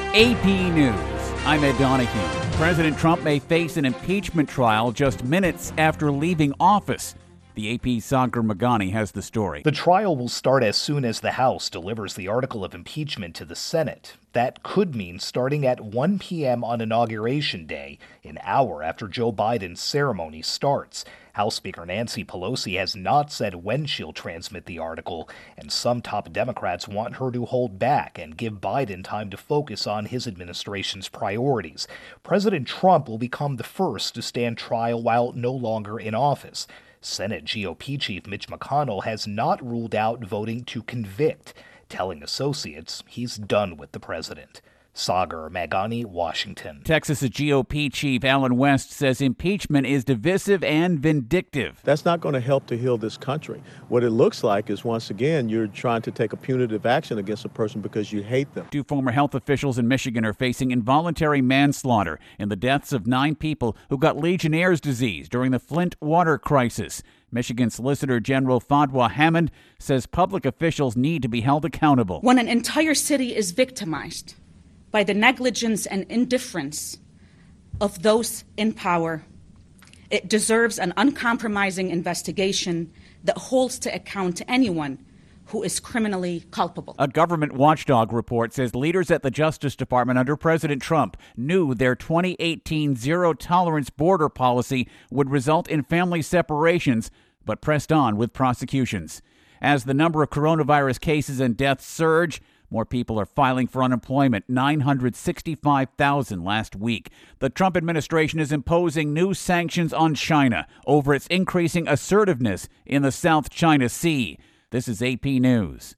AP News. I'm Ed Donahue. President Trump may face an impeachment trial just minutes after leaving office. The AP's Sagar Meghani has the story. The trial will start as soon as the House delivers the article of impeachment to the Senate. That could mean starting at 1 p.m. on Inauguration Day, an hour after Joe Biden's ceremony starts. House Speaker Nancy Pelosi has not said when she'll transmit the article, and some top Democrats want her to hold back and give Biden time to focus on his administration's priorities. President Trump will become the first to stand trial while no longer in office. Senate GOP Chief Mitch McConnell has not ruled out voting to convict, telling associates he's done with the president. Sagar Meghani, Washington. Texas's GOP chief Allen West says impeachment is divisive and vindictive. That's not going to help to heal this country. What it looks like is, once again, you're trying to take a punitive action against a person because you hate them. Two former health officials in Michigan are facing involuntary manslaughter in the deaths of 9 people who got Legionnaire's disease during the Flint water crisis. Michigan Solicitor General Fadwa Hammond says public officials need to be held accountable. When an entire city is victimized by the negligence and indifference of those in power, it deserves an uncompromising investigation that holds to account anyone who is criminally culpable. A government watchdog report says leaders at the Justice Department under President Trump knew their 2018 zero-tolerance border policy would result in family separations, but pressed on with prosecutions. As the number of coronavirus cases and deaths surge, more people are filing for unemployment, 965,000 last week. The Trump administration is imposing new sanctions on China over its increasing assertiveness in the South China Sea. This is AP News.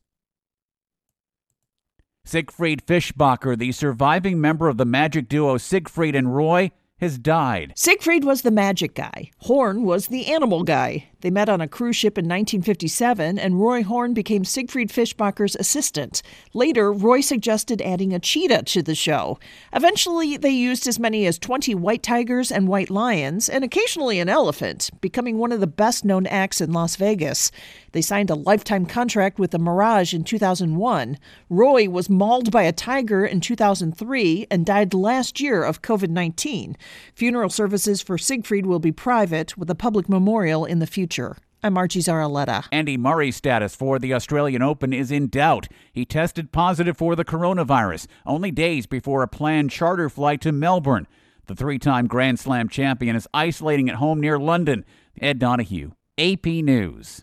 Siegfried Fischbacher, the surviving member of the magic duo Siegfried and Roy, has died. Siegfried was the magic guy. Horn was the animal guy. They met on a cruise ship in 1957, and Roy Horn became Siegfried Fischbacher's assistant. Later, Roy suggested adding a cheetah to the show. Eventually, they used as many as 20 white tigers and white lions, and occasionally an elephant, becoming one of the best-known acts in Las Vegas. They signed a lifetime contract with the Mirage in 2001. Roy was mauled by a tiger in 2003 and died last year of COVID-19. Funeral services for Siegfried will be private, with a public memorial in the future. I'm Margie Zaraletta. Andy Murray's status for the Australian Open is in doubt. He tested positive for the coronavirus only days before a planned charter flight to Melbourne. The 3-time Grand Slam champion is isolating at home near London. Ed Donahue, AP News.